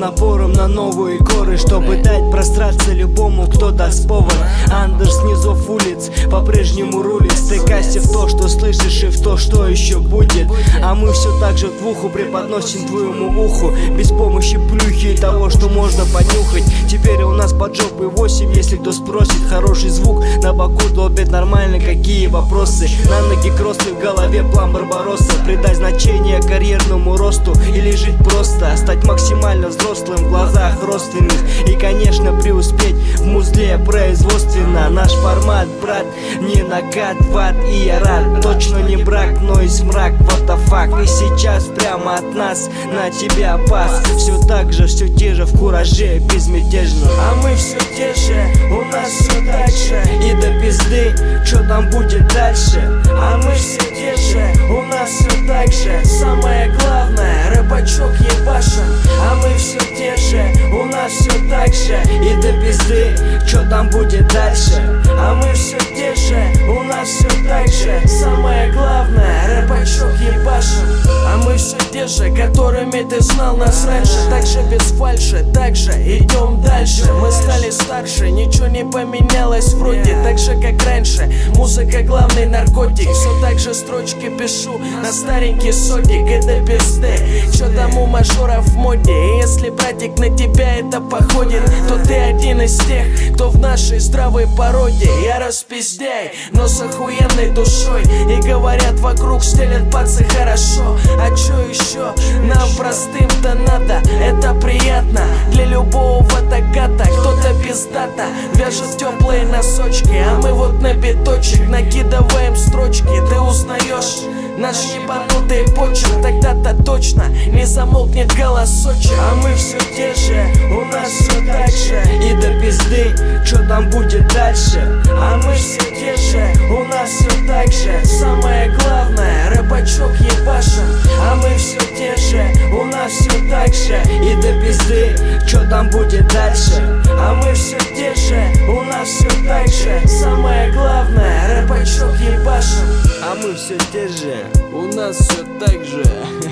напором на новые горы, чтобы дать простраться любому, кто даст повод. Андерс снизов улиц по-прежнему рулит. Стыкайся в то, что слышишь, и в то, что еще будет. А мы все так же в уху преподносим твоему уху, без помощи плюхи и того, что можно понюхать. Теперь у нас под жопой 8, если кто спросит. Хороший звук на боку долбит нормально, какие вопросы? На ноги кроссы, в голове план Барбаросса. Придать значение карьерному росту или жить просто, стать максимально взрослым в глазах родственных. И, конечно, преуспеть в музле производственно. Наш формат, брат, не накат в ад. И я рад, точно не брак, но и смрак, what the fuck. И сейчас прямо от нас на тебя пас. Все так же, все те же в кураже безмятежно. А мы все те же, у нас все так же. И до пизды, что там будет дальше? А мы все те же, у нас все так же. Самое главное, рэпачок ебашен. А мы все те же, у нас все так же. И до пизды, что там будет дальше? А мы все те же, у нас все так же. Самое главное, рэпачок ебашен. А мы все те же, которыми ты знал нас раньше. Так же без фальши, так же идем дальше. Мы стали старше, ничего не поменялось вроде. Так же как раньше, музыка главный наркотик. Все так же строчки пишу на старенький сотик. И до пизды, что там у мажоров в моде. И если, братик, на тебя это походит, то ты один из тех, кто в нашей здравой породе. Я распиздяй, но с охуенной душой. И говорят вокруг, стелят пацы хорошо. А чё еще? Нам простым-то надо, это приятно для любого фотогата. Кто-то пиздата вяжет теплые носочки, а мы вот на биточек накидываем строчки. Ты узнаешь наш ебанутый почерк, тогда-то точно не замолкнет голосочек. А мы все те же, у нас все так же. И до пизды, что там будет дальше? А мы все те же, у нас все так же. Самое главное, рэпачок ебашен. А мы все те же, у нас все так же. И до пизды, что там будет дальше? А мы все те же, у нас все так же. Самое главное, рэпачок ебашен. А мы все те же, у нас все так же.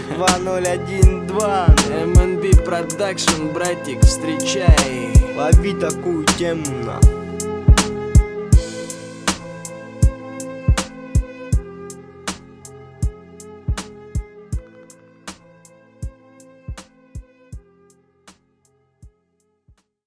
2012 MNB Production, братик, встречай. Лови такую тему на.